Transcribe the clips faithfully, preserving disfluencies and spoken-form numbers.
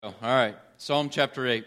All right, Psalm chapter eight.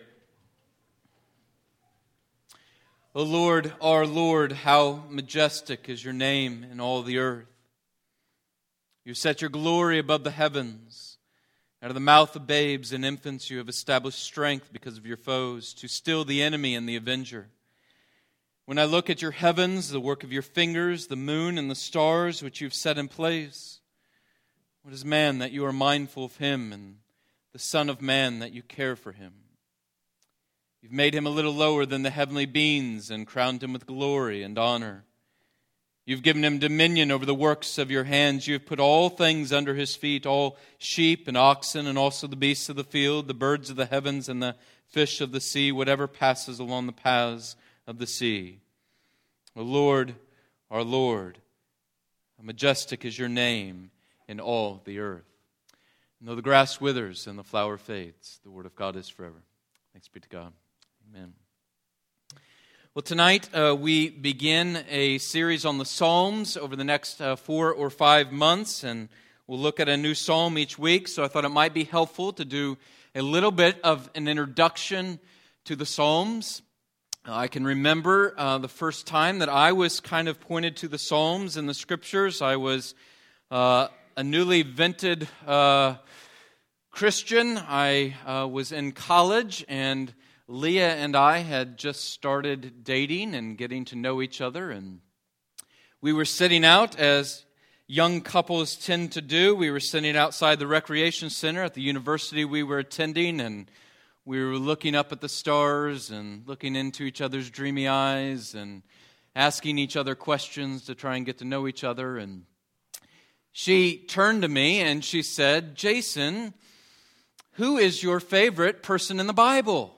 O Lord, our Lord, how majestic is your name in all the earth. You set your glory above the heavens. Out of the mouth of babes and infants you have established strength because of your foes, to still the enemy and the avenger. When I look at your heavens, the work of your fingers, the moon and the stars which you have set in place, what is man that you are mindful of him, and the Son of Man that you care for him? You've made him a little lower than the heavenly beings and crowned him with glory and honor. You've given him dominion over the works of your hands. You have put all things under his feet, all sheep and oxen, and also the beasts of the field, the birds of the heavens, and the fish of the sea, whatever passes along the paths of the sea. O Lord, our Lord, how majestic is your name in all the earth. And though the grass withers and the flower fades, the word of God is forever. Thanks be to God. Amen. Well, tonight uh, we begin a series on the Psalms over the next uh, four or five months, and we'll look at a new psalm each week. So I thought it might be helpful to do a little bit of an introduction to the Psalms. Uh, I can remember uh, the first time that I was kind of pointed to the Psalms in the Scriptures. I was uh, a newly vented uh, Christian. I uh, was in college, and Leah and I had just started dating and getting to know each other, and we were sitting out, as young couples tend to do. We were sitting outside the recreation center at the university we were attending, and we were looking up at the stars and looking into each other's dreamy eyes and asking each other questions to try and get to know each other. And she turned to me and she said, "Jason, who is your favorite person in the Bible?"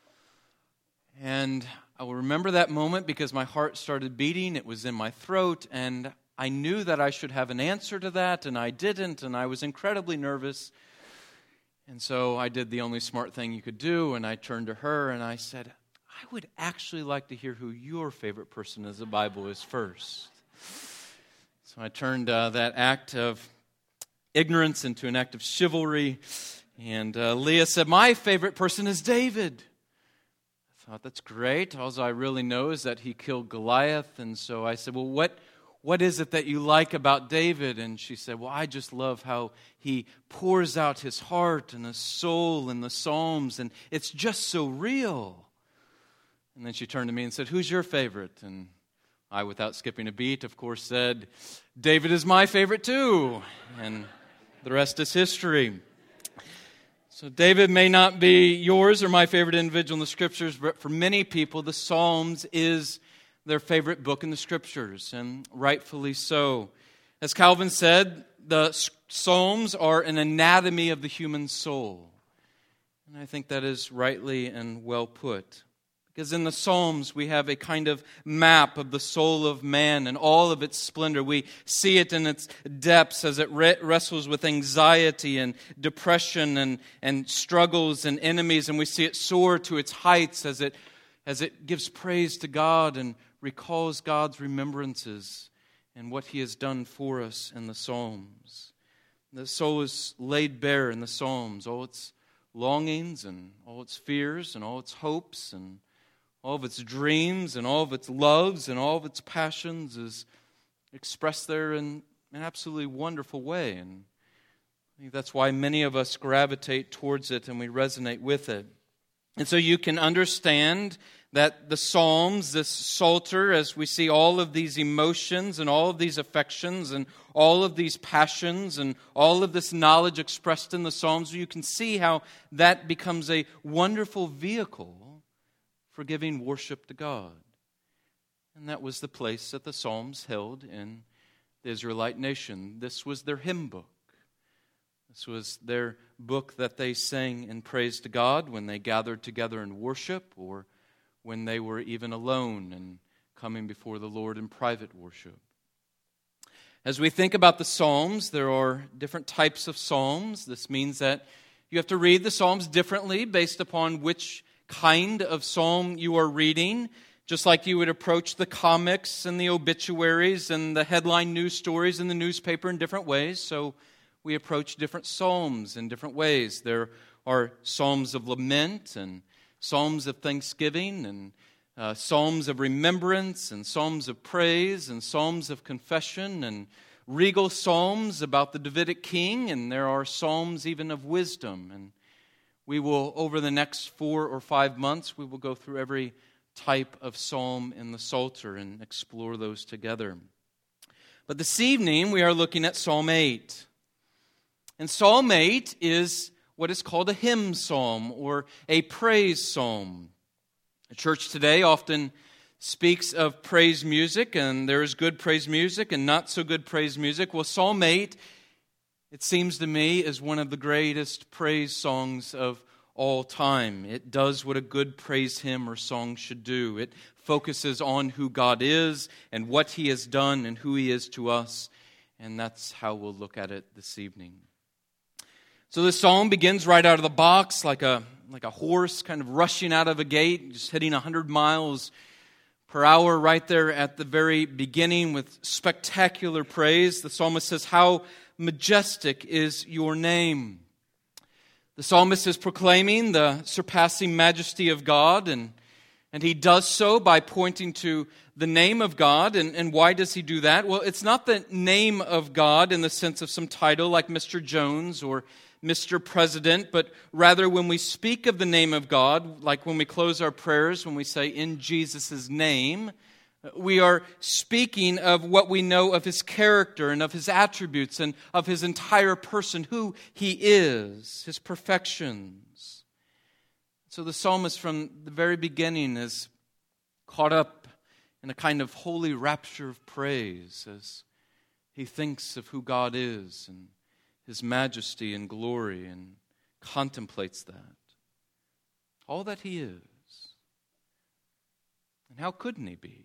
And I will remember that moment because my heart started beating. It was in my throat, and I knew that I should have an answer to that, and I didn't, and I was incredibly nervous. And so I did the only smart thing you could do, and I turned to her and I said, "I would actually like to hear who your favorite person in the Bible is first." So I turned uh, that act of ignorance into an act of chivalry. And uh, Leah said, "My favorite person is David." I thought, that's great. All I really know is that he killed Goliath. And so I said, "Well, what what is it that you like about David?" And she said, "Well, I just love how he pours out his heart and his soul in the Psalms. And it's just so real." And then she turned to me and said, "Who's your favorite?" And I, without skipping a beat, of course, said, "David is my favorite too." And the rest is history. So David may not be yours or my favorite individual in the Scriptures, but for many people, the Psalms is their favorite book in the Scriptures, and rightfully so. As Calvin said, the Psalms are an anatomy of the human soul. And I think that is rightly and well put. Because in the Psalms, we have a kind of map of the soul of man and all of its splendor. We see it in its depths as it re- wrestles with anxiety and depression and, and struggles and enemies. And we see it soar to its heights as it, as it gives praise to God and recalls God's remembrances and what He has done for us in the Psalms. The soul is laid bare in the Psalms, all its longings and all its fears and all its hopes and all of its dreams and all of its loves and all of its passions is expressed there in an absolutely wonderful way. And I think that's why many of us gravitate towards it and we resonate with it. And so you can understand that the Psalms, this Psalter, as we see all of these emotions and all of these affections and all of these passions and all of this knowledge expressed in the Psalms, you can see how that becomes a wonderful vehicle for giving worship to God. And that was the place that the Psalms held in the Israelite nation. This was their hymn book. This was their book that they sang in praise to God when they gathered together in worship, or when they were even alone and coming before the Lord in private worship. As we think about the Psalms, there are different types of Psalms. This means that you have to read the Psalms differently based upon which kind of psalm you are reading, just like you would approach the comics and the obituaries and the headline news stories in the newspaper in different ways. So we approach different psalms in different ways. There are psalms of lament and psalms of thanksgiving and uh, psalms of remembrance and psalms of praise and psalms of confession and regal psalms about the Davidic king, and there are psalms even of wisdom. And we will, over the next four or five months, we will go through every type of psalm in the Psalter and explore those together. But this evening we are looking at Psalm eight. And Psalm eight is what is called a hymn psalm or a praise psalm. The church today often speaks of praise music, and there is good praise music and not so good praise music. Well, Psalm eight, it seems to me, is one of the greatest praise songs of all time. It does what a good praise hymn or song should do. It focuses on who God is and what He has done and who He is to us. And that's how we'll look at it this evening. So this psalm begins right out of the box like a, like a horse kind of rushing out of a gate, just hitting one hundred miles per hour right there at the very beginning with spectacular praise. The psalmist says, "How majestic is your name." The psalmist is proclaiming the surpassing majesty of God, and, and he does so by pointing to the name of God. And, and why does he do that? Well, it's not the name of God in the sense of some title like Mister Jones or Mister President, but rather when we speak of the name of God, like when we close our prayers, when we say, "In Jesus' name," we are speaking of what we know of His character and of His attributes and of His entire person, who He is, His perfections. So the psalmist from the very beginning is caught up in a kind of holy rapture of praise as he thinks of who God is and His majesty and glory and contemplates that. All that He is. And how couldn't He be?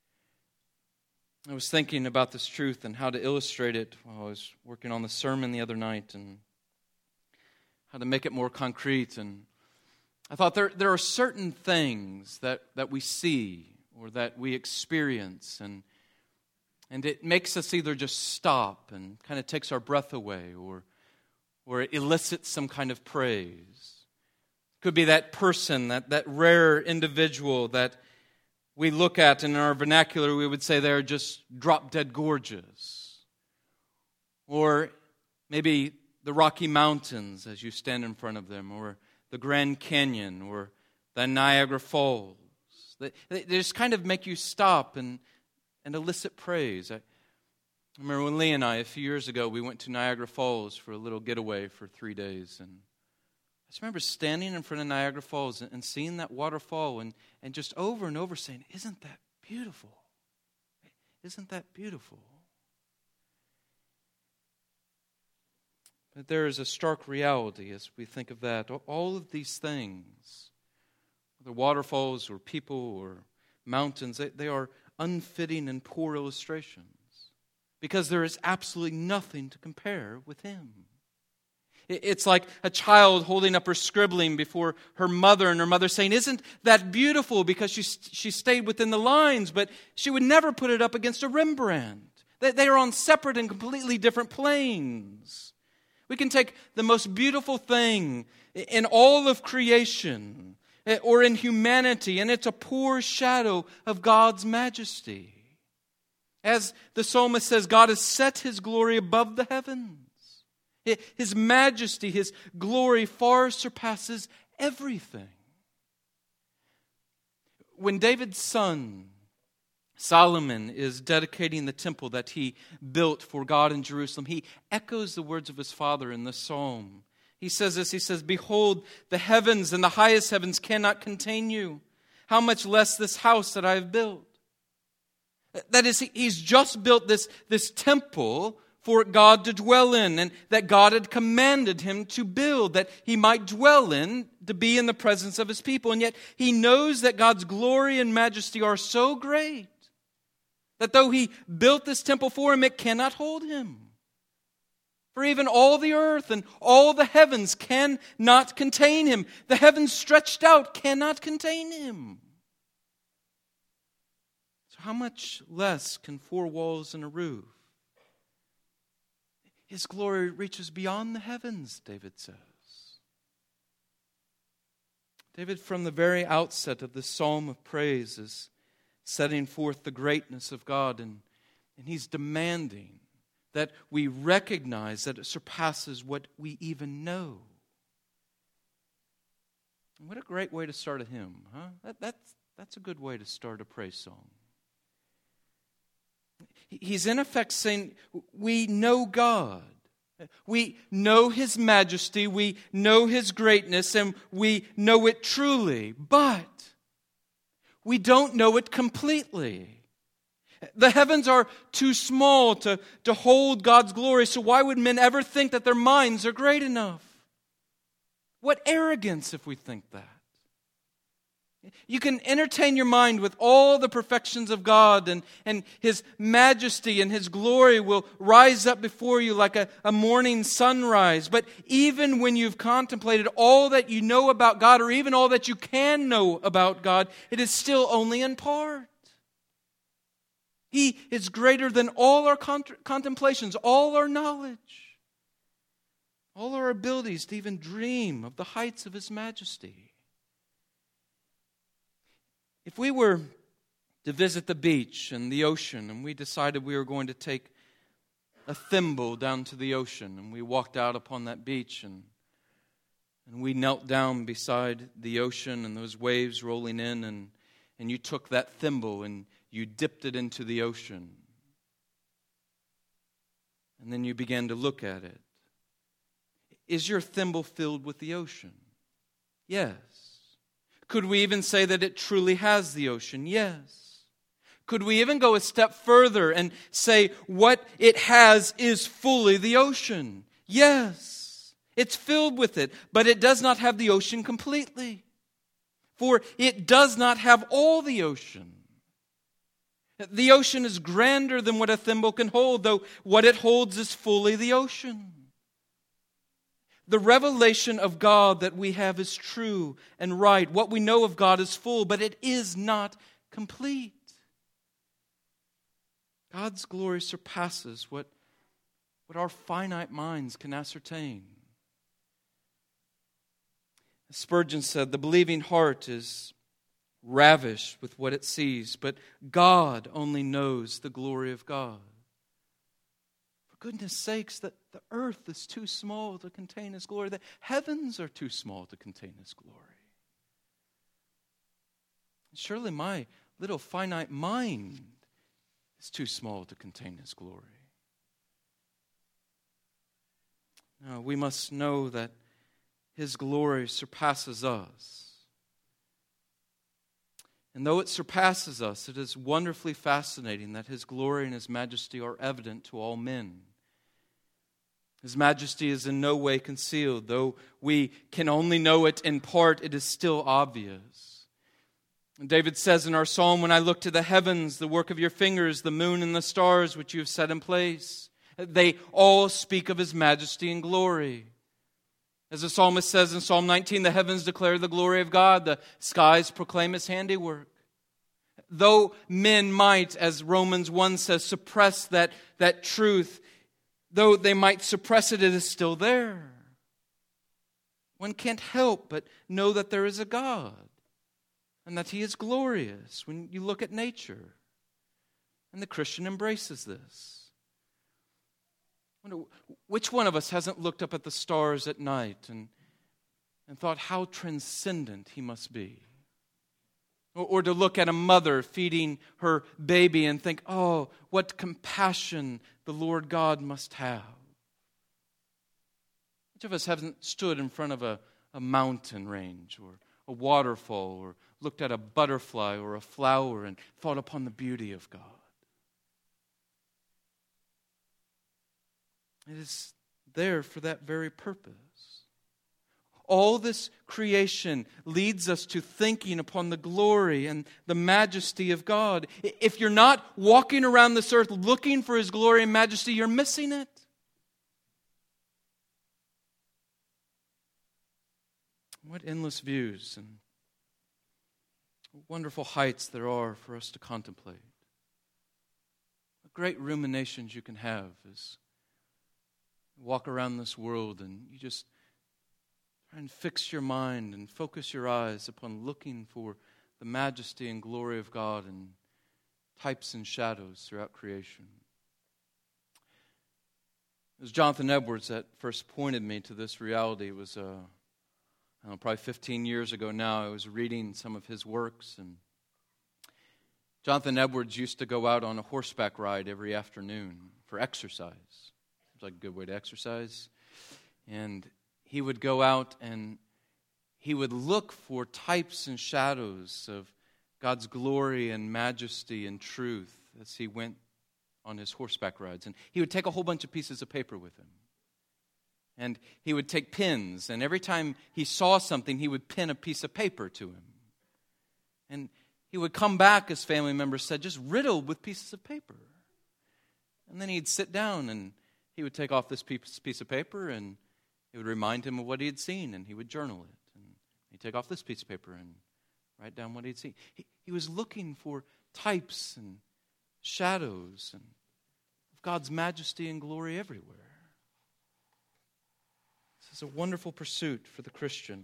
I was thinking about this truth and how to illustrate it while I was working on the sermon the other night and how to make it more concrete. And I thought there, there are certain things that, that we see or that we experience, and and it makes us either just stop and kind of takes our breath away, or, or it elicits some kind of praise. It could be that person, that, that rare individual that we look at, and in our vernacular we would say they're just drop-dead gorgeous. Or maybe the Rocky Mountains as you stand in front of them, or the Grand Canyon, or the Niagara Falls. They, they just kind of make you stop and, and elicit praise. I remember when Lee and I, a few years ago, we went to Niagara Falls for a little getaway for three days, and I just remember standing in front of Niagara Falls and seeing that waterfall and, and just over and over saying, "Isn't that beautiful? Isn't that beautiful?" But there is a stark reality as we think of that. All of these things, whether waterfalls or people or mountains, they, they are unfitting and poor illustrations because there is absolutely nothing to compare with Him. It's like a child holding up her scribbling before her mother, and her mother saying, "Isn't that beautiful?" because she she stayed within the lines, but she would never put it up against a Rembrandt. They, they are on separate and completely different planes. We can take the most beautiful thing in all of creation or in humanity, and it's a poor shadow of God's majesty. As the psalmist says, God has set His glory above the heavens. His majesty, His glory far surpasses everything. When David's son, Solomon, is dedicating the temple that he built for God in Jerusalem, he echoes the words of his father in the psalm. He says this, he says, "Behold, the heavens and the highest heavens cannot contain you. How much less this house that I have built." That is, he's just built this, this temple for God to dwell in, and that God had commanded him to build, that he might dwell in, to be in the presence of His people. And yet he knows that God's glory and majesty are so great that though he built this temple for Him, it cannot hold Him. For even all the earth and all the heavens cannot contain Him. The heavens stretched out cannot contain Him. So how much less can four walls and a roof? His glory reaches beyond the heavens, David says. David, from the very outset of this psalm of praise, is setting forth the greatness of God, and, and he's demanding that we recognize that it surpasses what we even know. What a great way to start a hymn, huh? That, that's, that's a good way to start a praise song. He's in effect saying, we know God. We know His majesty, we know His greatness, and we know it truly, but we don't know it completely. The heavens are too small to, to hold God's glory, so why would men ever think that their minds are great enough? What arrogance if we think that. You can entertain your mind with all the perfections of God, and, and His majesty and His glory will rise up before you like a, a morning sunrise. But even when you've contemplated all that you know about God, or even all that you can know about God, it is still only in part. He is greater than all our cont- contemplations, all our knowledge, all our abilities to even dream of the heights of His majesty. If we were to visit the beach and the ocean, and we decided we were going to take a thimble down to the ocean, and we walked out upon that beach, and, and we knelt down beside the ocean and those waves rolling in, and, and you took that thimble and you dipped it into the ocean. And then you began to look at it. Is your thimble filled with the ocean? Yes. Could we even say that it truly has the ocean? Yes. Could we even go a step further and say what it has is fully the ocean? Yes. It's filled with it, but it does not have the ocean completely. For it does not have all the ocean. The ocean is grander than what a thimble can hold, though what it holds is fully the ocean. The revelation of God that we have is true and right. What we know of God is full, but it is not complete. God's glory surpasses what, what our finite minds can ascertain. Spurgeon said, the believing heart is ravished with what it sees, but God only knows the glory of God. For goodness sakes, that the earth is too small to contain His glory. The heavens are too small to contain His glory. Surely my little finite mind is too small to contain His glory. No, we must know that His glory surpasses us. And though it surpasses us, it is wonderfully fascinating that His glory and His majesty are evident to all men. His majesty is in no way concealed. Though we can only know it in part, it is still obvious. And David says in our psalm, when I look to the heavens, the work of your fingers, the moon and the stars which you have set in place, they all speak of His majesty and glory. As the psalmist says in Psalm nineteen, the heavens declare the glory of God, the skies proclaim His handiwork. Though men might, as Romans one says, suppress that, that truth, though they might suppress it, it is still there. One can't help but know that there is a God and that He is glorious when you look at nature. And the Christian embraces this. Which one of us hasn't looked up at the stars at night and, and thought how transcendent He must be? Or, or to look at a mother feeding her baby and think, oh, what compassion the Lord God must have. Which of us hasn't stood in front of a, a mountain range or a waterfall or looked at a butterfly or a flower and thought upon the beauty of God? It is there for that very purpose. All this creation leads us to thinking upon the glory and the majesty of God. If you're not walking around this earth looking for His glory and majesty, you're missing it. What endless views and wonderful heights there are for us to contemplate. What great ruminations you can have as walk around this world and you just And fix your mind and focus your eyes upon looking for the majesty and glory of God in types and shadows throughout creation. It was Jonathan Edwards that first pointed me to this reality. It was, uh, I don't know, probably fifteen years ago now. I was reading some of his works, and Jonathan Edwards used to go out on a horseback ride every afternoon for exercise. It was like a good way to exercise. And he would go out and he would look for types and shadows of God's glory and majesty and truth as he went on his horseback rides. And he would take a whole bunch of pieces of paper with him. And he would take pins, and every time he saw something, he would pin a piece of paper to him. And he would come back, as family members said, just riddled with pieces of paper. And then he'd sit down and he would take off this piece of paper and it would remind him of what he had seen, and he would journal it. And he'd take off this piece of paper and write down what he'd seen. He, he was looking for types and shadows and of God's majesty and glory everywhere. This is a wonderful pursuit for the Christian.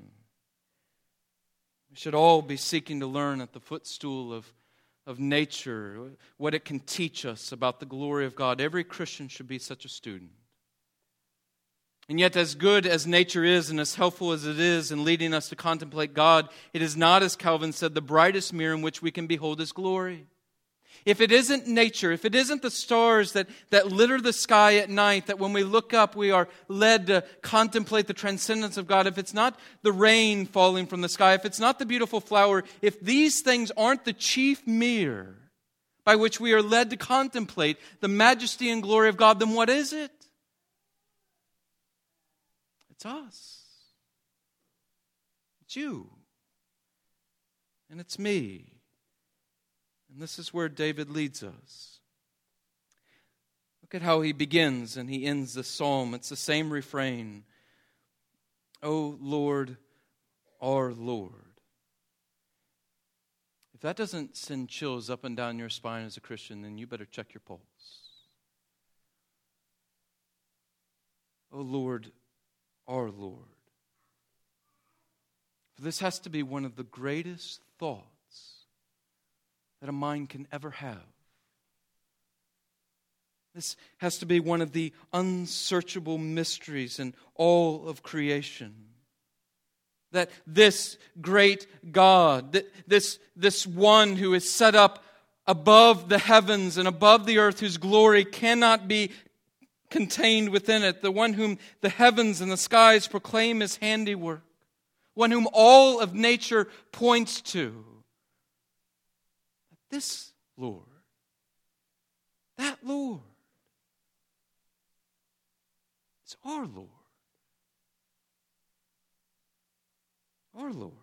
We should all be seeking to learn at the footstool of, of nature what it can teach us about the glory of God. Every Christian should be such a student. And yet, as good as nature is and as helpful as it is in leading us to contemplate God, it is not, as Calvin said, the brightest mirror in which we can behold His glory. If it isn't nature, if it isn't the stars that, that litter the sky at night, that when we look up we are led to contemplate the transcendence of God, if it's not the rain falling from the sky, if it's not the beautiful flower, if these things aren't the chief mirror by which we are led to contemplate the majesty and glory of God, then what is it? It's us. It's you. And it's me. And this is where David leads us. Look at how he begins and he ends the psalm. It's the same refrain. O Lord, our Lord. If that doesn't send chills up and down your spine as a Christian, then you better check your pulse. O Lord, our Lord. For this has to be one of the greatest thoughts that a mind can ever have. This has to be one of the unsearchable mysteries in all of creation. That this great God, this, this one who is set up above the heavens and above the earth, whose glory cannot be contained within it, the one whom the heavens and the skies proclaim His handiwork, one whom all of nature points to. This Lord, that Lord, it's our Lord. Our Lord.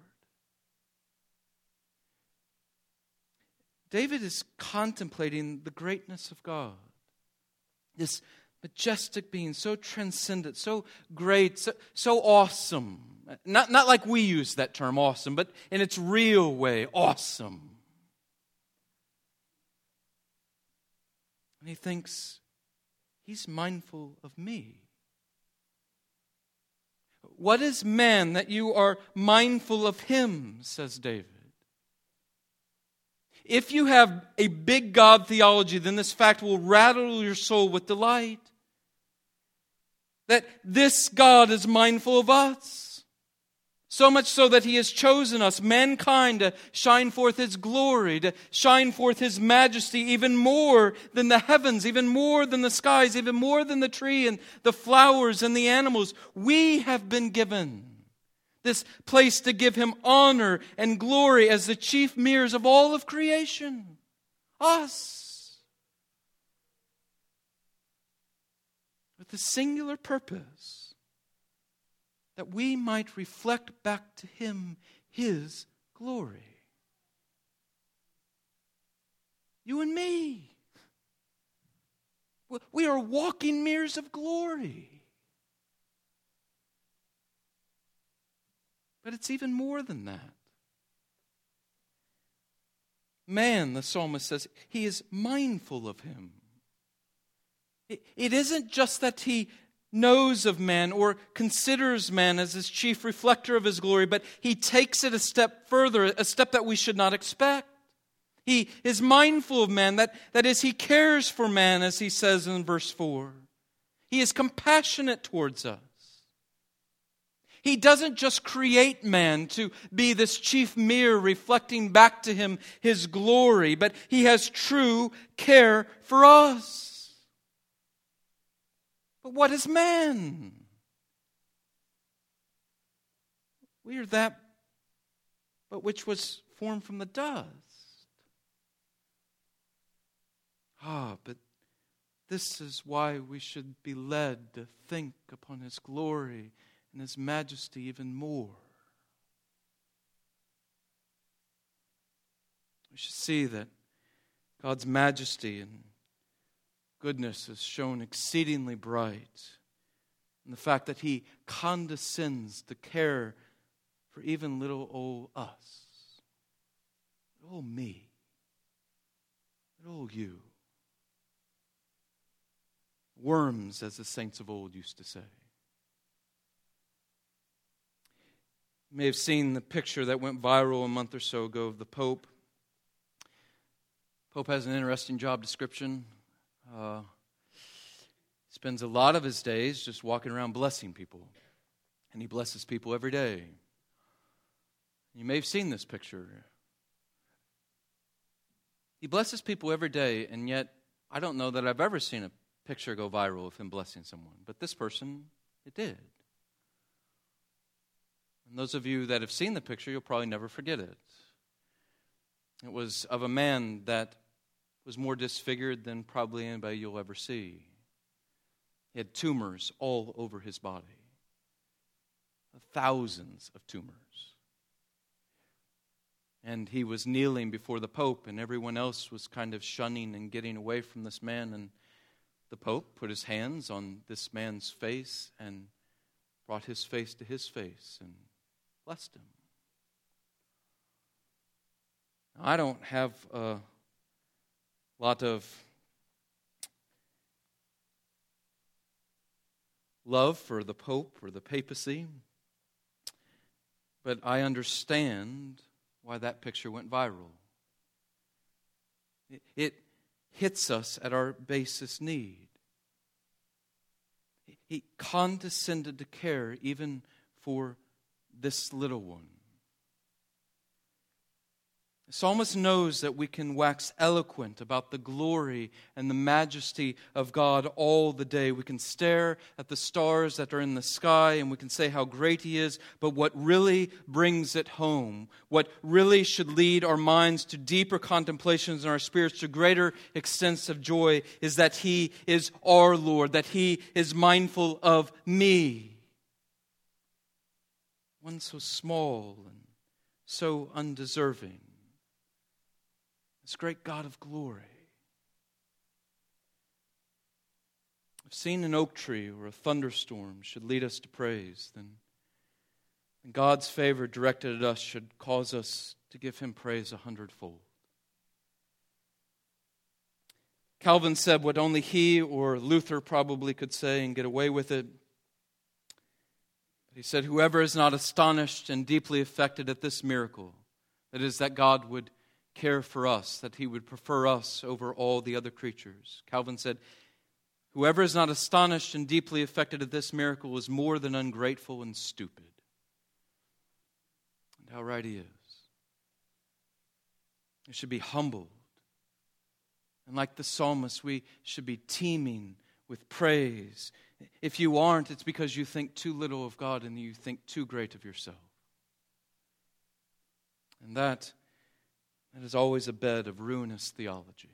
David is contemplating the greatness of God. This majestic being, so transcendent, so great, so, so awesome. Not, not like we use that term, awesome, but in its real way, awesome. And he thinks, He's mindful of me. What is man that you are mindful of him, says David. If you have a big God theology, then this fact will rattle your soul with delight. That this God is mindful of us. So much so that He has chosen us, mankind, to shine forth His glory, to shine forth His majesty even more than the heavens, even more than the skies, even more than the tree and the flowers and the animals. We have been given this place to give Him honor and glory as the chief mirrors of all of creation. Us. With the singular purpose that we might reflect back to Him His glory. You and me. We are walking mirrors of glory. But it's even more than that. Man, the psalmist says, he is mindful of him. It, it isn't just that he knows of man or considers man as his chief reflector of his glory, but he takes it a step further, a step that we should not expect. He is mindful of man, that, that is, he cares for man, as he says in verse four. He is compassionate towards us. He doesn't just create man to be this chief mirror reflecting back to him his glory, but he has true care for us. But what is man? We are that but which was formed from the dust. Ah, but this is why we should be led to think upon His glory and His majesty even more. We should see that God's majesty and goodness is shown exceedingly bright in the fact that He condescends to care for even little old us, little old me, little old you. Worms, as the saints of old used to say. You may have seen the picture that went viral a month or so ago of the Pope. Pope has an interesting job description. Uh, spends a lot of his days just walking around blessing people. And he blesses people every day. You may have seen this picture. He blesses people every day, and yet I don't know that I've ever seen a picture go viral of him blessing someone. But this person, it did. And those of you that have seen the picture, you'll probably never forget it. It was of a man that was more disfigured than probably anybody you'll ever see. He had tumors all over his body. Thousands of tumors. And he was kneeling before the Pope, and everyone else was kind of shunning and getting away from this man. And the Pope put his hands on this man's face and brought his face to his face and blessed him. Now, I don't have a lot of love for the Pope or the papacy, but I understand why that picture went viral. It, it hits us at our basest need. He condescended to care even for this little one. The psalmist knows that we can wax eloquent about the glory and the majesty of God all the day. We can stare at the stars that are in the sky and we can say how great He is, but what really brings it home, what really should lead our minds to deeper contemplations and our spirits to greater extents of joy, is that He is our Lord, that He is mindful of me. One so small and so undeserving. This great God of glory. If seeing an oak tree or a thunderstorm should lead us to praise, then God's favor directed at us should cause us to give Him praise a hundredfold. Calvin said what only he or Luther probably could say and get away with it. But he said, whoever is not astonished and deeply affected at this miracle, that is, that God would care for us, that He would prefer us over all the other creatures. Calvin said, whoever is not astonished and deeply affected at this miracle is more than ungrateful and stupid. And how right he is. We should be humbled. And like the psalmist, we should be teeming with praise. If you aren't, it's because you think too little of God and you think too great of yourself. And that That is always a bed of ruinous theology.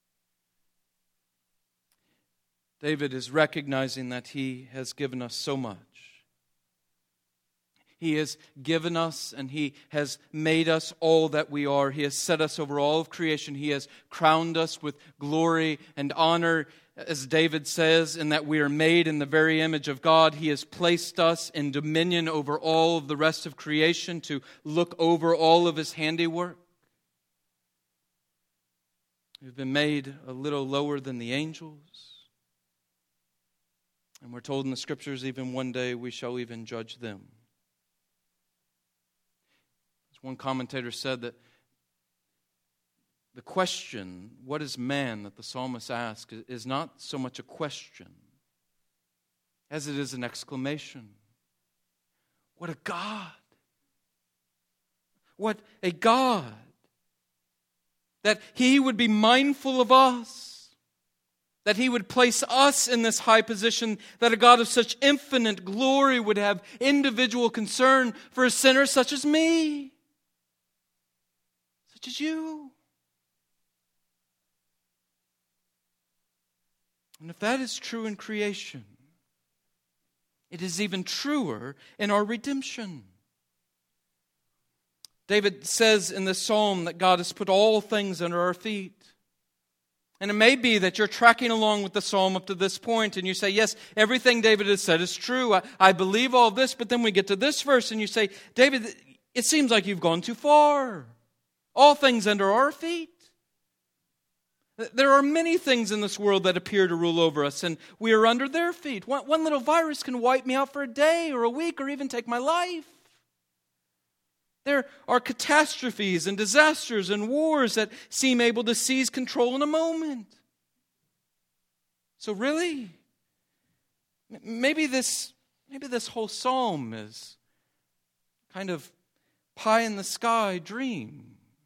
David is recognizing that he has given us so much. He has given us and He has made us all that we are. He has set us over all of creation. He has crowned us with glory and honor, as David says, in that we are made in the very image of God. He has placed us in dominion over all of the rest of creation to look over all of His handiwork. We've been made a little lower than the angels. And we're told in the Scriptures, even one day we shall even judge them. As one commentator said, that the question, what is man, that the psalmist asks, is not so much a question as it is an exclamation. What a God! What a God! That He would be mindful of us. That He would place us in this high position. That a God of such infinite glory would have individual concern for a sinner such as me. Such as you. And if that is true in creation, it is even truer in our redemption. David says in this psalm that God has put all things under our feet. And it may be that you're tracking along with the psalm up to this point and you say, yes, everything David has said is true. I, I believe all this, but then we get to this verse and you say, David, it seems like you've gone too far. All things under our feet. There are many things in this world that appear to rule over us, and we are under their feet. One, one little virus can wipe me out for a day or a week or even take my life. There are catastrophes and disasters and wars that seem able to seize control in a moment. So really, maybe this, maybe this whole psalm is kind of pie-in-the-sky dream.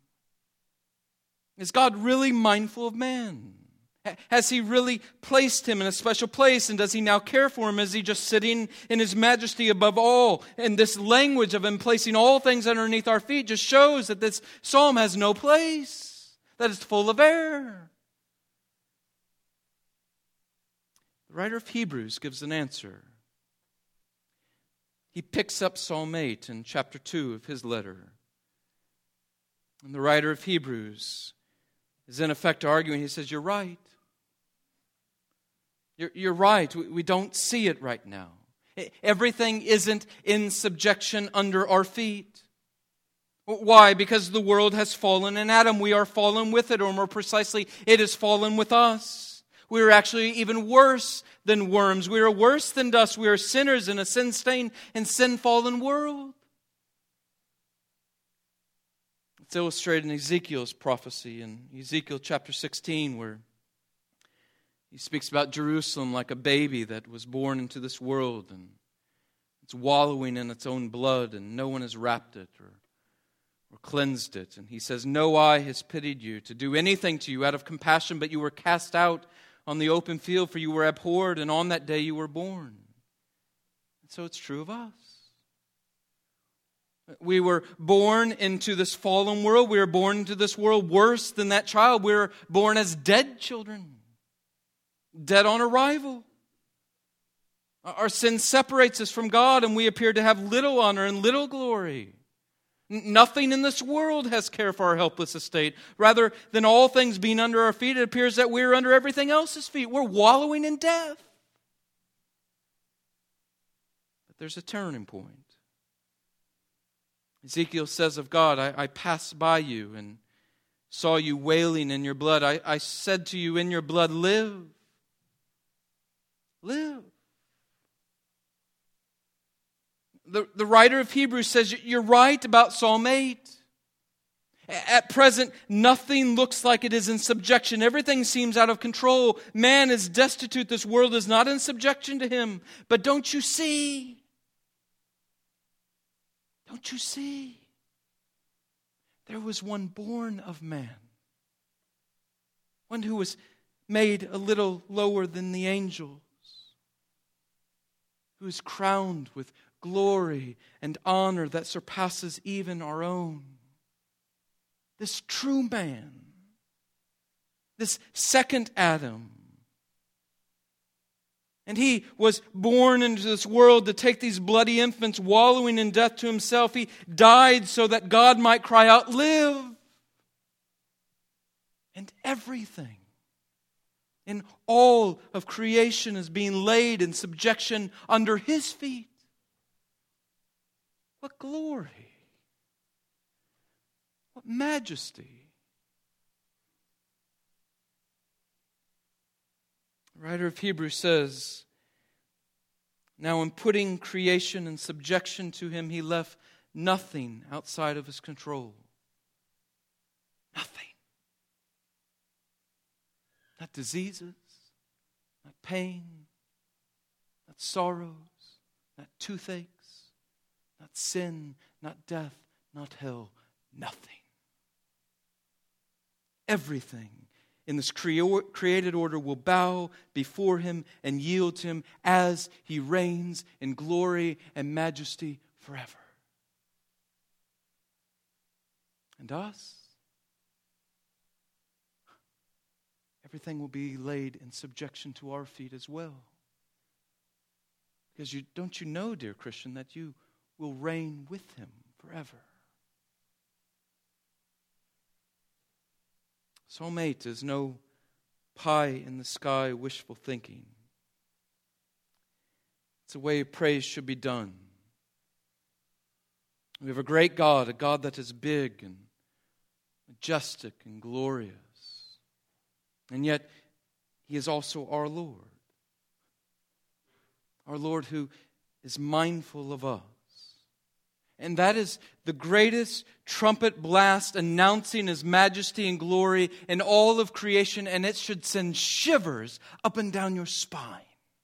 Is God really mindful of man? Has He really placed him in a special place? And does He now care for him? Is He just sitting in His majesty above all? And this language of Him placing all things underneath our feet just shows that this psalm has no place. That it's full of error. The writer of Hebrews gives an answer. He picks up Psalm eight in chapter two of his letter. And the writer of Hebrews is in effect arguing. He says, you're right. You're, you're right. We, we don't see it right now. Everything isn't in subjection under our feet. Why? Because the world has fallen in Adam. We are fallen with it, or more precisely, it has fallen with us. We are actually even worse than worms. We are worse than dust. We are sinners in a sin-stained and sin-fallen world. It's illustrated in Ezekiel's prophecy in Ezekiel chapter sixteen, where he speaks about Jerusalem like a baby that was born into this world, and it's wallowing in its own blood, and no one has wrapped it or, or cleansed it. And he says, no eye has pitied you to do anything to you out of compassion, but you were cast out on the open field, for you were abhorred, and on that day you were born. And so it's true of us. We were born into this fallen world. We were born into this world worse than that child. We were born as dead children. Dead on arrival. Our sin separates us from God, and we appear to have little honor and little glory. Nothing in this world has care for our helpless estate. Rather than all things being under our feet, it appears that we're under everything else's feet. We're wallowing in death. But there's a turning point. Ezekiel says of God, I, I passed by you and saw you wailing in your blood. I, I said to you, in your blood, live. Live. The, the writer of Hebrews says, you're right about Psalm eight. At present, nothing looks like it is in subjection. Everything seems out of control. Man is destitute. This world is not in subjection to him. But don't you see? Don't you see? There was one born of man. One who was made a little lower than the angels. Who is crowned with glory and honor that surpasses even our own. This true man. This second Adam. And he was born into this world to take these bloody infants wallowing in death to himself. He died so that God might cry out, live. And everything in all of creation is being laid in subjection under his feet. What glory. What majesty. The writer of Hebrews says, Now, in putting creation in subjection to Him, He left nothing outside of His control. Nothing. Not diseases, not pain, not sorrows, not toothaches, not sin, not death, not hell, nothing. Everything in this created order will bow before Him and yield to Him as He reigns in glory and majesty forever. And us? Everything will be laid in subjection to our feet as well. Because you don't you know, dear Christian, that you will reign with Him forever. Psalm eight is no pie in the sky wishful thinking. It's a way praise should be done. We have a great God, a God that is big and majestic and glorious. And yet, He is also our Lord. Our Lord who is mindful of us. And that is the greatest trumpet blast announcing His majesty and glory in all of creation, and it should send shivers up and down your spine.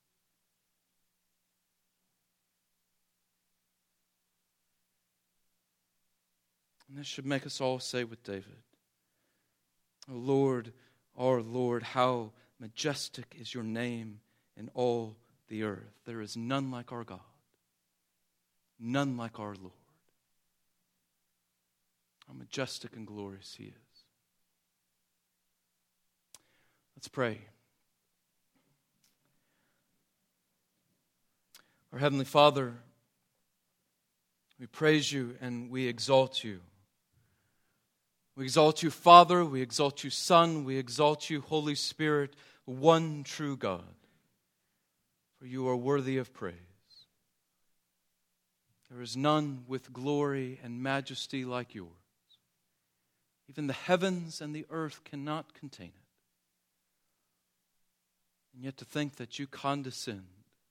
And this should make us all say with David, O Lord, our Lord, how majestic is your name in all the earth. There is none like our God, none like our Lord. How majestic and glorious He is. Let's pray. Our Heavenly Father, we praise You and we exalt You. We exalt You, Father, we exalt You, Son, we exalt You, Holy Spirit, one true God. For You are worthy of praise. There is none with glory and majesty like Yours. Even the heavens and the earth cannot contain it. And yet to think that You condescend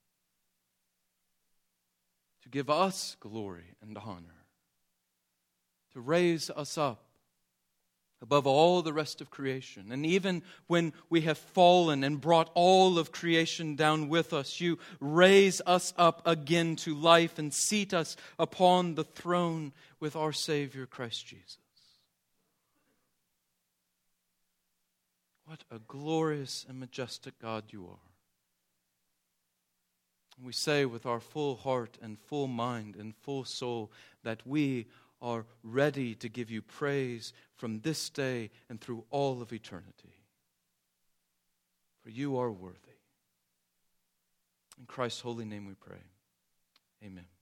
to give us glory and honor, to raise us up above all the rest of creation. And even when we have fallen and brought all of creation down with us, You raise us up again to life and seat us upon the throne with our Savior, Christ Jesus. What a glorious and majestic God You are. And we say with our full heart and full mind and full soul that we are ready to give You praise from this day and through all of eternity. For You are worthy. In Christ's holy name we pray. Amen.